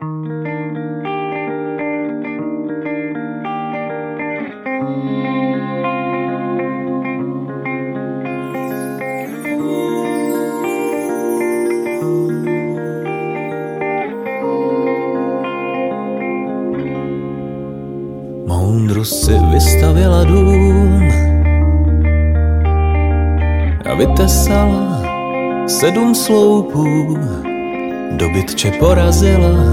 Moudrost si vystavěla dům a vytesala 7 sloupů, do bytče porazila